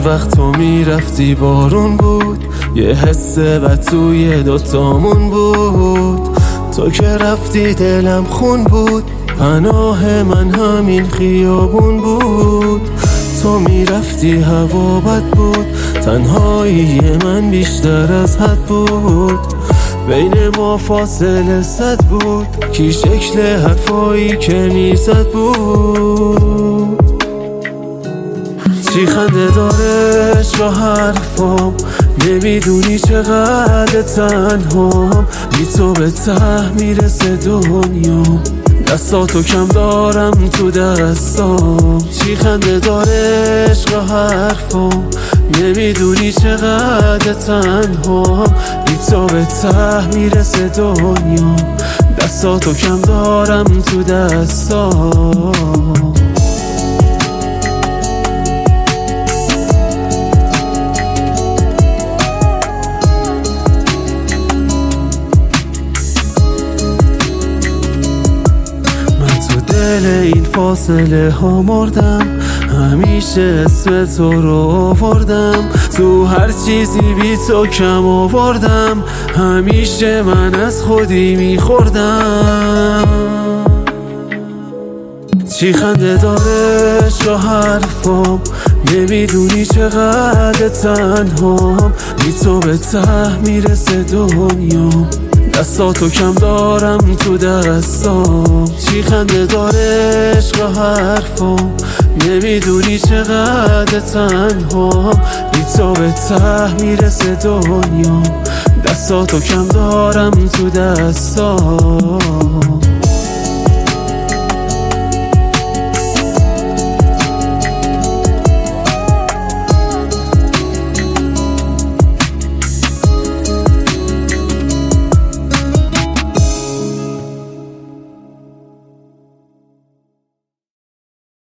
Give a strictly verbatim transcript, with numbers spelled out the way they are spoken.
وقت تو میرفتی بارون بود، یه حس بد توی دوتامون بود. تو که رفتی دلم خون بود، پناه من همین خیابون بود. تو میرفتی هوا بد بود، تنهایی من بیشتر از حد بود. بین ما فاصله صد بود، کی شکل حرفایی که میزد بود. چی خنده داره عشق و حرفام، نمیدونی چقدر تنهام. بی تو به ته میرسه دنیام، دستاتو کم دارم تو دستام. چی خنده داره عشق و حرفام، نمیدونی چقدر تنهام. بی تو به ته میرسه دنیام، دستاتو کم دارم تو دستام. دل این فاصله ها مردم، همیشه اسم تو رو آوردم. تو هر چیزی بی تو کم آوردم، همیشه من از خودی میخوردم. چی خنده داره عشق و حرفام، نمیدونی چقدر تنهام. بی تو به ته میرسه دنیام، دستاتو کم دارم تو دستام. چی خنده داره عشق و حرفام، نمیدونی چقدر تنهام. بی تو به ته میرسه دنیام، دستاتو کم دارم تو دستام.